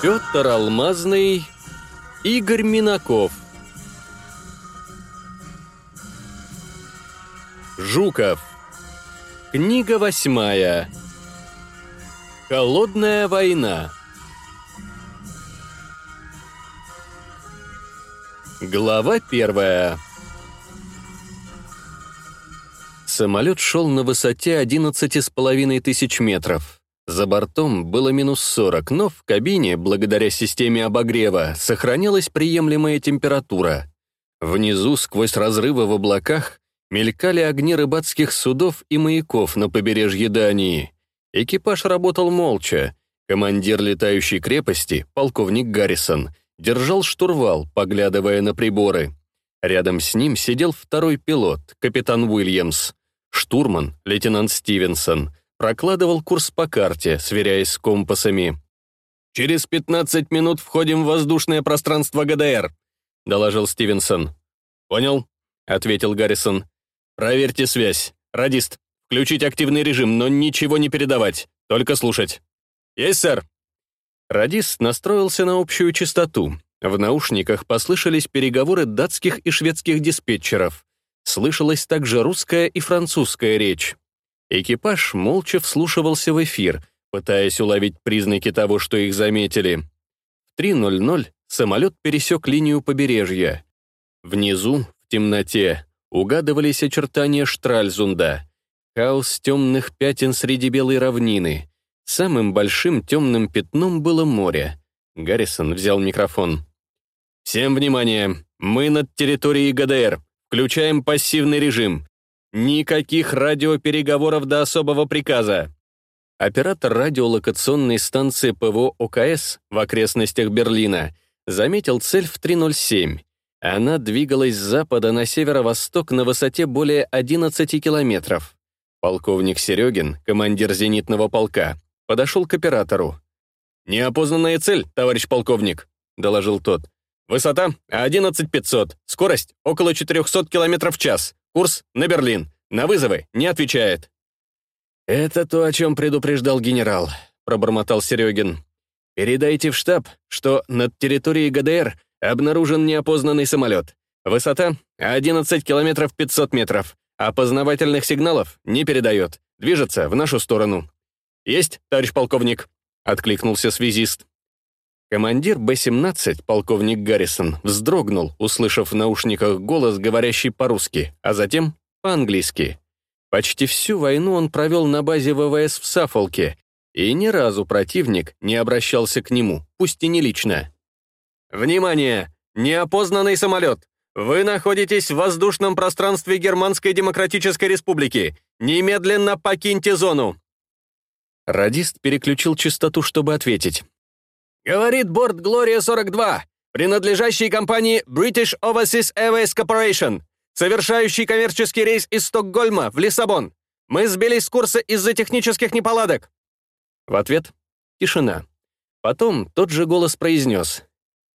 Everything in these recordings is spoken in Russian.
Петр Алмазный, Игорь Минаков. Жуков. Книга 8. Холодная война. Глава 1. Самолет шел на высоте 11,5 тысяч метров. За бортом было -40, но в кабине, благодаря системе обогрева, сохранялась приемлемая температура. Внизу, сквозь разрывы в облаках, мелькали огни рыбацких судов и маяков на побережье Дании. Экипаж работал молча. Командир летающей крепости, полковник Гаррисон, держал штурвал, поглядывая на приборы. Рядом с ним сидел второй пилот, капитан Уильямс. Штурман, лейтенант Стивенсон, прокладывал курс по карте, сверяясь с компасами. «Через 15 минут входим в воздушное пространство ГДР», — доложил Стивенсон. «Понял», — ответил Гаррисон. «Проверьте связь. Радист, включить активный режим, но ничего не передавать, только слушать». «Есть, сэр». Радист настроился на общую частоту. В наушниках послышались переговоры датских и шведских диспетчеров. Слышалась также русская и французская речь. Экипаж молча вслушивался в эфир, пытаясь уловить признаки того, что их заметили. В 3:00 самолет пересек линию побережья. Внизу, в темноте, угадывались очертания Штральзунда. Хаос темных пятен среди белой равнины. Самым большим темным пятном было море. Гаррисон взял микрофон. «Всем внимание! Мы над территорией ГДР. Включаем пассивный режим. Никаких радиопереговоров до особого приказа». Оператор радиолокационной станции ПВО ОКС в окрестностях Берлина заметил цель в 3:07. Она двигалась с запада на северо-восток на высоте более 11 километров. Полковник Серегин, командир зенитного полка, подошел к оператору. «Неопознанная цель, товарищ полковник», — доложил тот. «Высота 11,500, скорость около 400 км в час, курс на Берлин, на вызовы не отвечает». «Это то, о чем предупреждал генерал», — пробормотал Серегин. «Передайте в штаб, что над территорией ГДР обнаружен неопознанный самолет. Высота 11 километров 500 метров. Опознавательных сигналов не передает. Движется в нашу сторону». «Есть, товарищ полковник», — откликнулся связист. Командир Б-17, полковник Гаррисон, вздрогнул, услышав в наушниках голос, говорящий по-русски, а затем по-английски. Почти всю войну он провел на базе ВВС в Саффолке, и ни разу противник не обращался к нему, пусть и не лично. «Внимание! Неопознанный самолет! Вы находитесь в воздушном пространстве Германской Демократической Республики! Немедленно покиньте зону!» Радист переключил частоту, чтобы ответить. «Говорит борт Глория-42, принадлежащий компании British Overseas Airways Corporation, совершающий коммерческий рейс из Стокгольма в Лиссабон. Мы сбились с курса из-за технических неполадок». В ответ — тишина. Потом тот же голос произнес.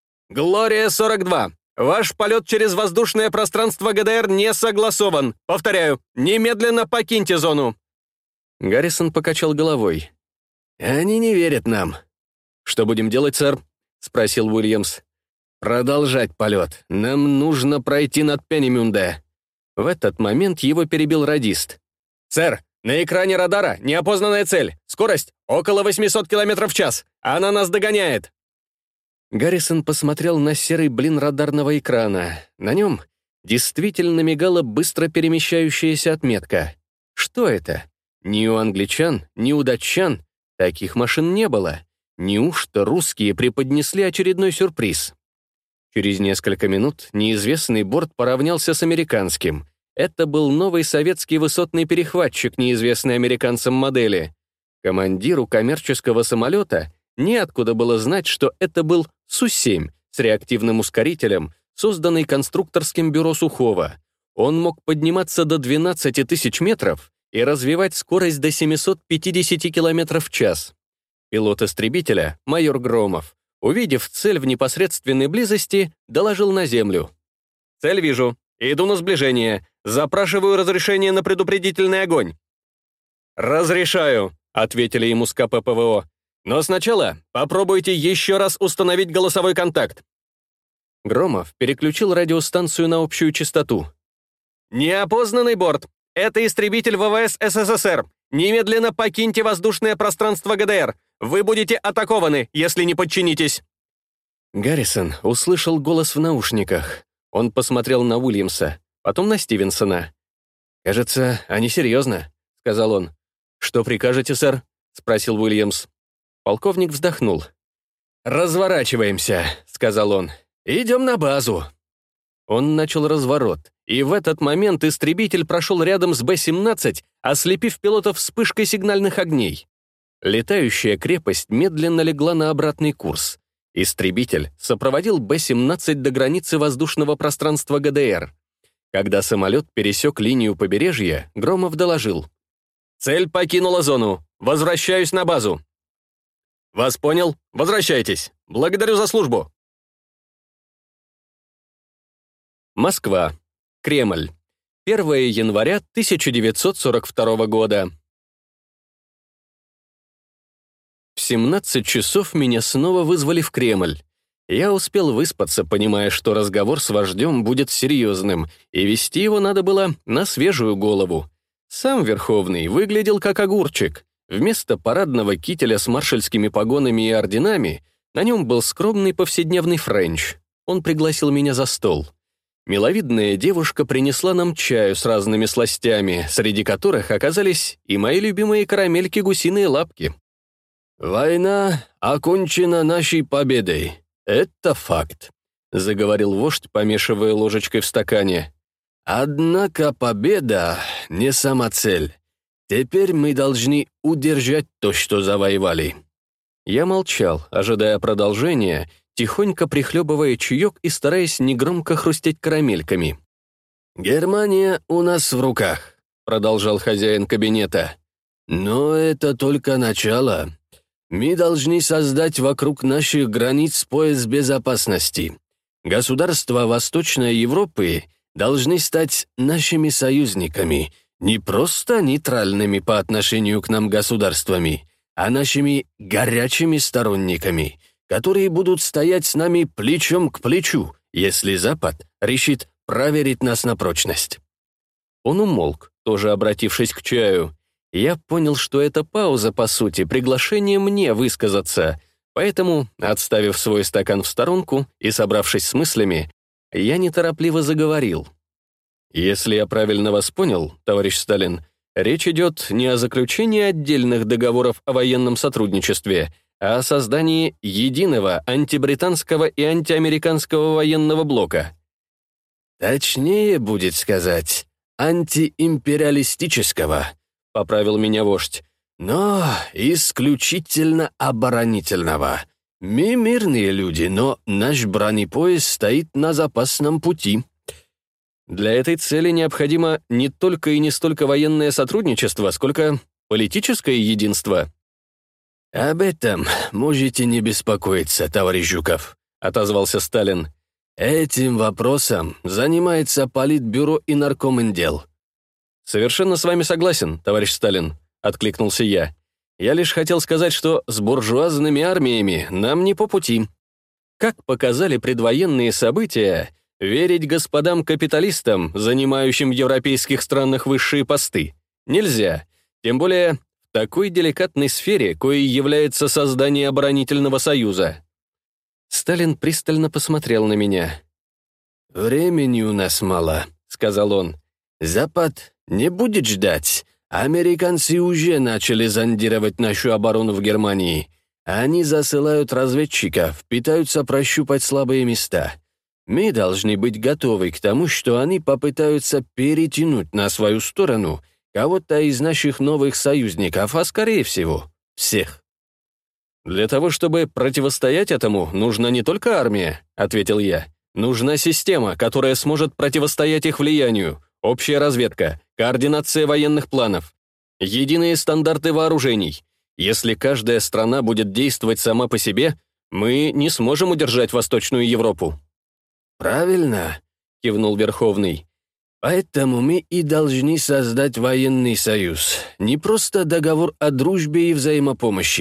«Глория-42, ваш полет через воздушное пространство ГДР не согласован. Повторяю, немедленно покиньте зону». Гаррисон покачал головой. «Они не верят нам». «Что будем делать, сэр?» — спросил Уильямс. «Продолжать полет. Нам нужно пройти над Пенемюнде». В этот момент его перебил радист. «Сэр, на экране радара неопознанная цель. Скорость около 800 км в час. Она нас догоняет». Гаррисон посмотрел на серый блин радарного экрана. На нем действительно мигала быстро перемещающаяся отметка. Что это? Ни у англичан, ни у датчан таких машин не было. Неужто русские преподнесли очередной сюрприз? Через несколько минут неизвестный борт поравнялся с американским. Это был новый советский высотный перехватчик неизвестной американцам модели. Командиру коммерческого самолета неоткуда было знать, что это был Су-7 с реактивным ускорителем, созданный конструкторским бюро Сухого. Он мог подниматься до 12 тысяч метров и развивать скорость до 750 км в час. Пилот истребителя, майор Громов, увидев цель в непосредственной близости, доложил на землю. «Цель вижу. Иду на сближение. Запрашиваю разрешение на предупредительный огонь». «Разрешаю», — ответили ему с КП ПВО. Но сначала попробуйте еще раз установить голосовой контакт». Громов переключил радиостанцию на общую частоту. «Неопознанный борт. Это истребитель ВВС СССР. Немедленно покиньте воздушное пространство ГДР. Вы будете атакованы, если не подчинитесь». Гаррисон услышал голос в наушниках. Он посмотрел на Уильямса, потом на Стивенсона. «Кажется, они серьезно», — сказал он. «Что прикажете, сэр?» — спросил Уильямс. Полковник вздохнул. «Разворачиваемся», — сказал он. «Идем на базу». Он начал разворот, и в этот момент истребитель прошел рядом с Б-17, ослепив пилотов вспышкой сигнальных огней. Летающая крепость медленно легла на обратный курс. Истребитель сопроводил Б-17 до границы воздушного пространства ГДР. Когда самолет пересек линию побережья, Громов доложил. «Цель покинула зону. Возвращаюсь на базу». «Вас понял. Возвращайтесь. Благодарю за службу». Москва. Кремль. 1 января 1942 года. В 17 часов меня снова вызвали в Кремль. Я успел выспаться, понимая, что разговор с вождем будет серьезным, и вести его надо было на свежую голову. Сам Верховный выглядел как огурчик. Вместо парадного кителя с маршальскими погонами и орденами на нем был скромный повседневный френч. Он пригласил меня за стол. Миловидная девушка принесла нам чаю с разными сластями, среди которых оказались и мои любимые карамельки гусиные лапки. «Война окончена нашей победой. Это факт», — заговорил вождь, помешивая ложечкой в стакане. «Однако победа не сама цель. Теперь мы должны удержать то, что завоевали». Я молчал, ожидая продолжения, тихонько прихлебывая чаек и стараясь негромко хрустеть карамельками. «Германия у нас в руках», — продолжал хозяин кабинета. «Но это только начало. Мы должны создать вокруг наших границ пояс безопасности. Государства Восточной Европы должны стать нашими союзниками, не просто нейтральными по отношению к нам государствами, а нашими горячими сторонниками, которые будут стоять с нами плечом к плечу, если Запад решит проверить нас на прочность». Он умолк, тоже обратившись к чаю. Я понял, что эта пауза, по сути, приглашение мне высказаться, поэтому, отставив свой стакан в сторонку и собравшись с мыслями, я неторопливо заговорил. «Если я правильно вас понял, товарищ Сталин, речь идет не о заключении отдельных договоров о военном сотрудничестве, а о создании единого антибританского и антиамериканского военного блока». «Точнее будет сказать, антиимпериалистического», — поправил меня вождь, «но исключительно оборонительного. Мы мирные люди, но наш бронепоезд стоит на запасном пути». Для этой цели необходимо не только и не столько военное сотрудничество, сколько политическое единство. «Об этом можете не беспокоиться, товарищ Жуков», — отозвался Сталин. «Этим вопросом занимается Политбюро и Наркоминдел». «Совершенно с вами согласен, товарищ Сталин», — откликнулся я. «Я лишь хотел сказать, что с буржуазными армиями нам не по пути. Как показали предвоенные события, верить господам-капиталистам, занимающим в европейских странах высшие посты, нельзя, тем более в такой деликатной сфере, коей является создание оборонительного союза». Сталин пристально посмотрел на меня. «Времени у нас мало», — сказал он. «Запад не будет ждать. Американцы уже начали зондировать нашу оборону в Германии. Они засылают разведчиков, пытаются прощупать слабые места. Мы должны быть готовы к тому, что они попытаются перетянуть на свою сторону кого-то из наших новых союзников, а скорее всего, всех». «Для того, чтобы противостоять этому, нужна не только армия», — ответил я. «Нужна система, которая сможет противостоять их влиянию, общая разведка, координация военных планов, единые стандарты вооружений. Если каждая страна будет действовать сама по себе, мы не сможем удержать Восточную Европу». «Правильно», — кивнул Верховный. «Поэтому мы и должны создать военный союз. Не просто договор о дружбе и взаимопомощи,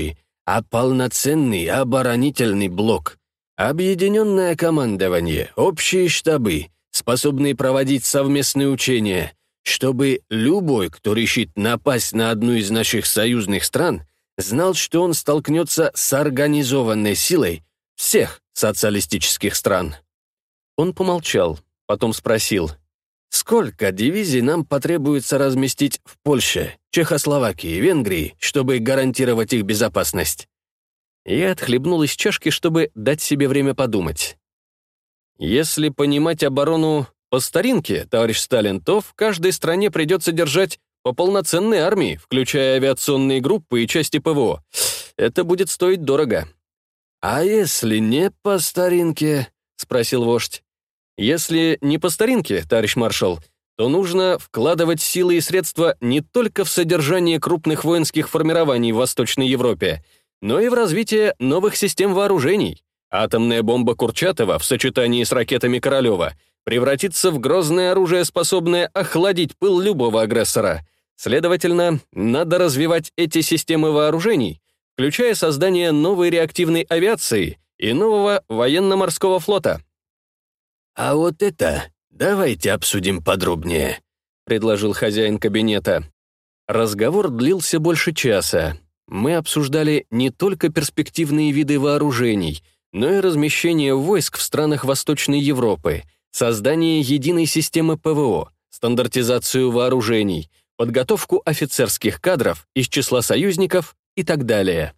а полноценный оборонительный блок. Объединенное командование, общие штабы, способные проводить совместные учения, чтобы любой, кто решит напасть на одну из наших союзных стран, знал, что он столкнется с организованной силой всех социалистических стран». Он помолчал, потом спросил: «Сколько дивизий нам потребуется разместить в Польше, Чехословакии, Венгрии, чтобы гарантировать их безопасность?» Я отхлебнул из чашки, чтобы дать себе время подумать. «Если понимать оборону по старинке, товарищ Сталин, то в каждой стране придется держать по полноценной армии, включая авиационные группы и части ПВО. Это будет стоить дорого». «А если не по старинке?» — спросил вождь. «Если не по старинке, товарищ маршал, то нужно вкладывать силы и средства не только в содержание крупных воинских формирований в Восточной Европе, но и в развитие новых систем вооружений. Атомная бомба Курчатова в сочетании с ракетами Королева превратится в грозное оружие, способное охладить пыл любого агрессора. Следовательно, надо развивать эти системы вооружений, включая создание новой реактивной авиации и нового военно-морского флота». «А вот это давайте обсудим подробнее», — предложил хозяин кабинета. Разговор длился больше часа. Мы обсуждали не только перспективные виды вооружений, но и размещение войск в странах Восточной Европы, создание единой системы ПВО, стандартизацию вооружений, подготовку офицерских кадров из числа союзников и так далее.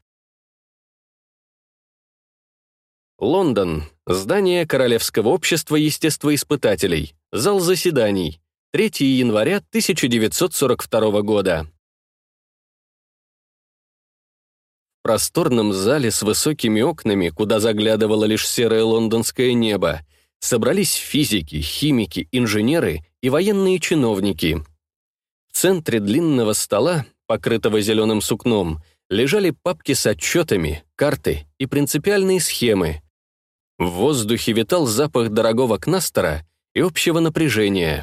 Лондон. Здание Королевского общества естествоиспытателей. Зал заседаний. 3 января 1942 года. В просторном зале с высокими окнами, куда заглядывало лишь серое лондонское небо, собрались физики, химики, инженеры и военные чиновники. В центре длинного стола, покрытого зеленым сукном, лежали папки с отчетами, карты и принципиальные схемы. В воздухе витал запах дорогого кнастера и общего напряжения.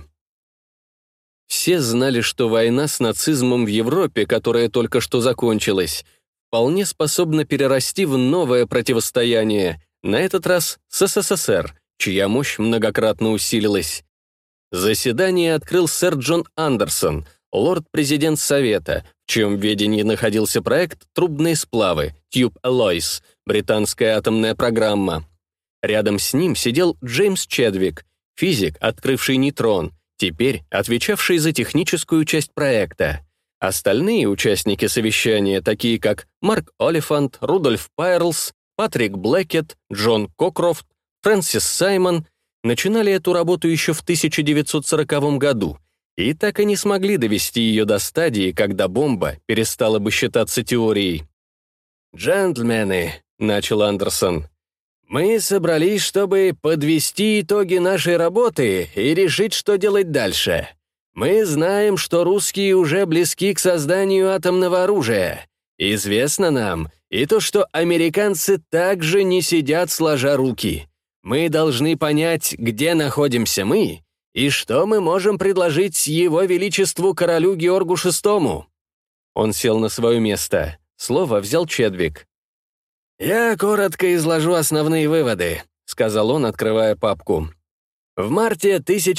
Все знали, что война с нацизмом в Европе, которая только что закончилась, вполне способна перерасти в новое противостояние, на этот раз с СССР, чья мощь многократно усилилась. Заседание открыл сэр Джон Андерсон, лорд-президент Совета, в чьем ведении находился проект «Трубные сплавы» Tube Alloys, британская атомная программа. Рядом с ним сидел Джеймс Чедвик, физик, открывший нейтрон, теперь отвечавший за техническую часть проекта. Остальные участники совещания, такие как Марк Олифант, Рудольф Пайрлс, Патрик Блэкет, Джон Кокрофт, Фрэнсис Саймон, начинали эту работу еще в 1940 году и так и не смогли довести ее до стадии, когда бомба перестала бы считаться теорией. «Джентльмены», — начал Андерсон, — «мы собрались, чтобы подвести итоги нашей работы и решить, что делать дальше. Мы знаем, что русские уже близки к созданию атомного оружия. Известно нам и то, что американцы также не сидят сложа руки. Мы должны понять, где находимся мы и что мы можем предложить его величеству королю Георгу VI». Он сел на свое место. Слово взял Чедвик. «Я коротко изложу основные выводы», — сказал он, открывая папку. В марте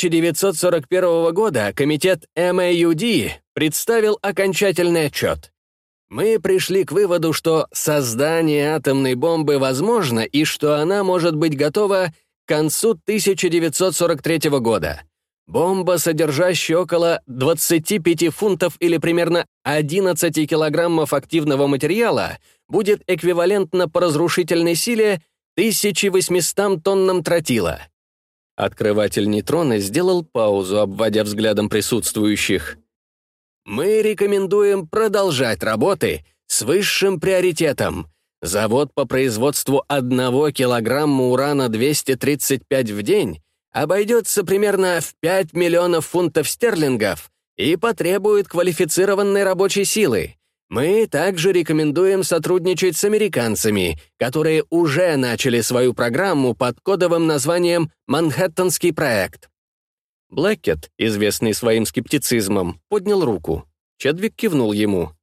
1941 года комитет МАЮД представил окончательный отчет. Мы пришли к выводу, что создание атомной бомбы возможно и что она может быть готова к концу 1943 года. Бомба, содержащая около 25 фунтов или примерно 11 килограммов активного материала, будет эквивалентна по разрушительной силе 1800 тоннам тротила. Открыватель нейтрона сделал паузу, обводя взглядом присутствующих. «Мы рекомендуем продолжать работы с высшим приоритетом. Завод по производству 1 килограмма урана-235 в день обойдется примерно в 5 миллионов фунтов стерлингов и потребует квалифицированной рабочей силы. Мы также рекомендуем сотрудничать с американцами, которые уже начали свою программу под кодовым названием «Манхэттенский проект». Блэкет, известный своим скептицизмом, поднял руку. Чедвик кивнул ему.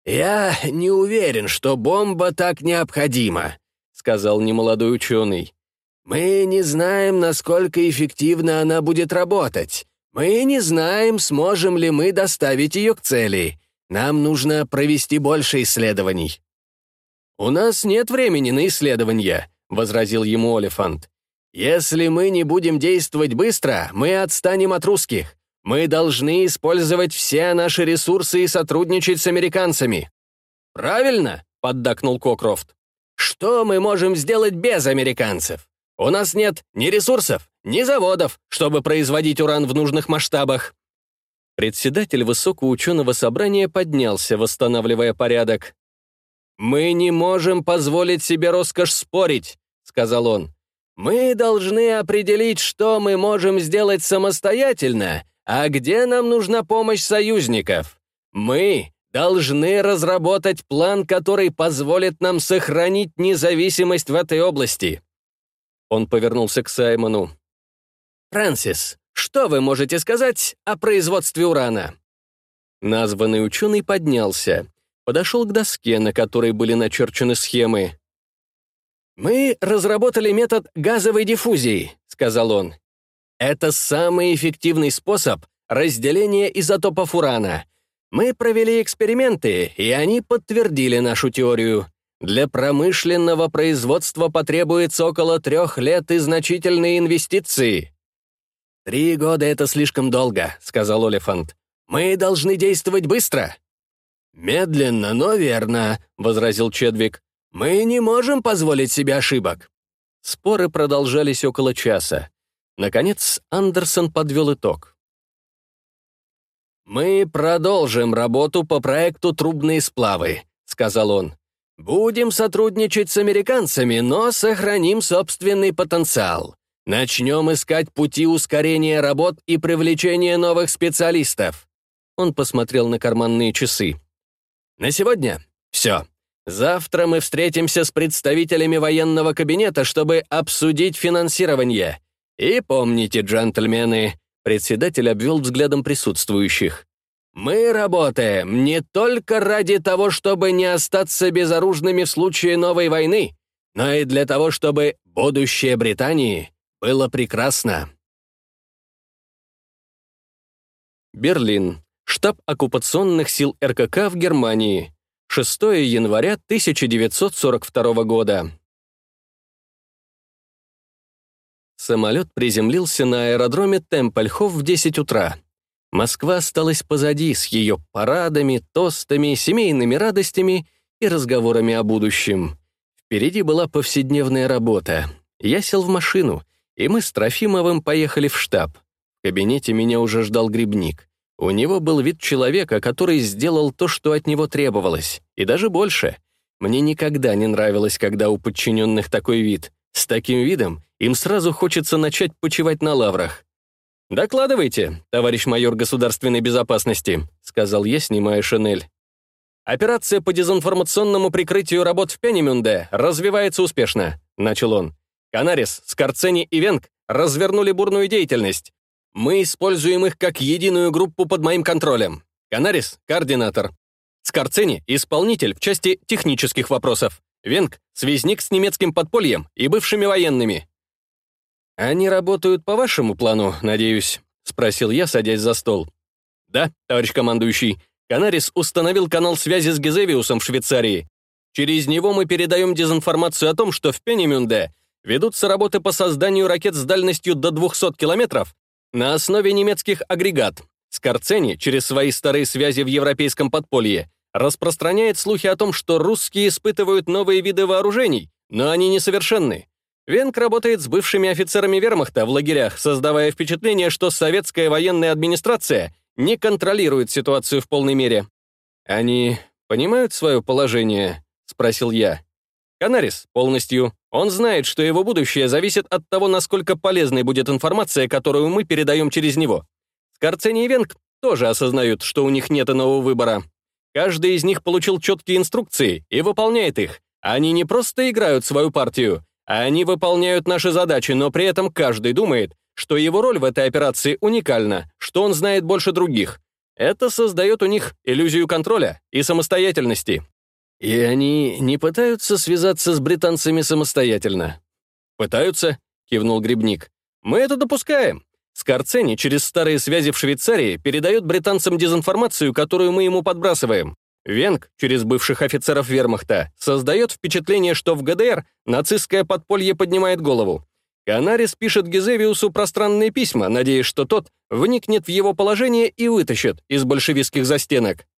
«Я не уверен, что бомба так необходима», — сказал немолодой ученый. «Мы не знаем, насколько эффективно она будет работать. Мы не знаем, сможем ли мы доставить ее к цели. Нам нужно провести больше исследований». «У нас нет времени на исследования», — возразил ему Олифант. «Если мы не будем действовать быстро, мы отстанем от русских. Мы должны использовать все наши ресурсы и сотрудничать с американцами». «Правильно», — поддакнул Кокрофт. «Что мы можем сделать без американцев? У нас нет ни ресурсов, ни заводов, чтобы производить уран в нужных масштабах». Председатель высокого ученого собрания поднялся, восстанавливая порядок. «Мы не можем позволить себе роскошь спорить», — сказал он. «Мы должны определить, что мы можем сделать самостоятельно, а где нам нужна помощь союзников. Мы должны разработать план, который позволит нам сохранить независимость в этой области». Он повернулся к Саймону. «Фрэнсис, что вы можете сказать о производстве урана?» Названный ученый поднялся, подошел к доске, на которой были начерчены схемы. «Мы разработали метод газовой диффузии», — сказал он. «Это самый эффективный способ разделения изотопов урана. Мы провели эксперименты, и они подтвердили нашу теорию. Для промышленного производства потребуется около 3 лет и значительные инвестиции». 3 года — это слишком долго», — сказал Олифант. «Мы должны действовать быстро». «Медленно, но верно», — возразил Чедвик. «Мы не можем позволить себе ошибок». Споры продолжались около часа. Наконец, Андерсон подвел итог. «Мы продолжим работу по проекту «Трубные сплавы», — сказал он. «Будем сотрудничать с американцами, но сохраним собственный потенциал. Начнем искать пути ускорения работ и привлечения новых специалистов». Он посмотрел на карманные часы. «На сегодня все. Завтра мы встретимся с представителями военного кабинета, чтобы обсудить финансирование. И помните, джентльмены», — председатель обвел взглядом присутствующих, «мы работаем не только ради того, чтобы не остаться безоружными в случае новой войны, но и для того, чтобы будущее Британии было прекрасно». Берлин. Штаб оккупационных сил РКК в Германии. 6 января 1942 года. Самолет приземлился на аэродроме Темпельхоф в 10 утра. Москва осталась позади с ее парадами, тостами, семейными радостями и разговорами о будущем. Впереди была повседневная работа. Я сел в машину, и мы с Трофимовым поехали в штаб. В кабинете меня уже ждал Грибник. У него был вид человека, который сделал то, что от него требовалось, и даже больше. Мне никогда не нравилось, когда у подчиненных такой вид. С таким видом им сразу хочется начать почивать на лаврах. «Докладывайте, товарищ майор государственной безопасности», — сказал я, снимая шинель. «Операция по дезинформационному прикрытию работ в Пенемюнде развивается успешно», — начал он. «Канарис, Скорцени и Венг развернули бурную деятельность. Мы используем их как единую группу под моим контролем. Канарис — координатор. Скорцени — исполнитель в части технических вопросов. Венг — связник с немецким подпольем и бывшими военными». «Они работают по вашему плану, надеюсь?» — спросил я, садясь за стол. «Да, товарищ командующий. Канарис установил канал связи с Гезевиусом в Швейцарии. Через него мы передаем дезинформацию о том, что в Пенемюнде ведутся работы по созданию ракет с дальностью до 200 километров на основе немецких агрегат. Скорцени, через свои старые связи в европейском подполье, распространяет слухи о том, что русские испытывают новые виды вооружений, но они несовершенны. Венг работает с бывшими офицерами вермахта в лагерях, создавая впечатление, что советская военная администрация не контролирует ситуацию в полной мере. «Они понимают свое положение?» — спросил я. «Канарис полностью. Он знает, что его будущее зависит от того, насколько полезной будет информация, которую мы передаем через него. Скорцени и Венг тоже осознают, что у них нет иного выбора. Каждый из них получил четкие инструкции и выполняет их. Они не просто играют свою партию, а они выполняют наши задачи, но при этом каждый думает, что его роль в этой операции уникальна, что он знает больше других. Это создает у них иллюзию контроля и самостоятельности. И они не пытаются связаться с британцами самостоятельно. «Пытаются», — кивнул Грибник. «Мы это допускаем. Скорцени через старые связи в Швейцарии передает британцам дезинформацию, которую мы ему подбрасываем. Венг, через бывших офицеров вермахта, создает впечатление, что в ГДР нацистское подполье поднимает голову. Канарис пишет Гезевиусу пространные письма, надеясь, что тот вникнет в его положение и вытащит из большевистских застенок.